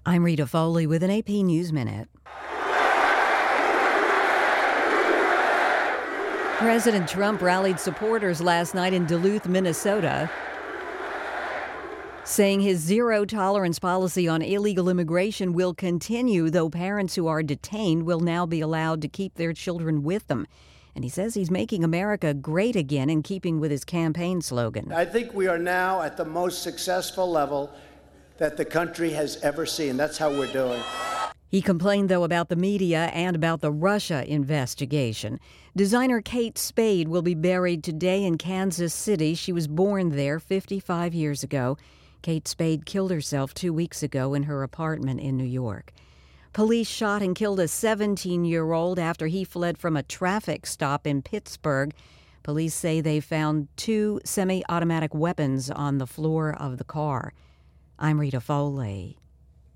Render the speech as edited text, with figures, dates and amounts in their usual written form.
I'm Rita Foley with an AP News Minute. President Trump rallied supporters last night in Duluth, Minnesota, saying his zero-tolerance policy on illegal immigration will continue, though parents who are detained will now be allowed to keep their children with them. And he says he's making America great again, in keeping with his campaign slogan. I think we are now at the most successful level that the country has ever seen. That's how we're doing. He complained, though, about the media and about the Russia investigation. Designer Kate Spade will be buried today in Kansas City. She was born there 55 years ago. Kate Spade killed herself 2 weeks ago in her apartment in New York. Police shot and killed a 17-year-old after he fled from a traffic stop in Pittsburgh. Police say they found 2 semi-automatic weapons on the floor of the car. I'm Rita Foley.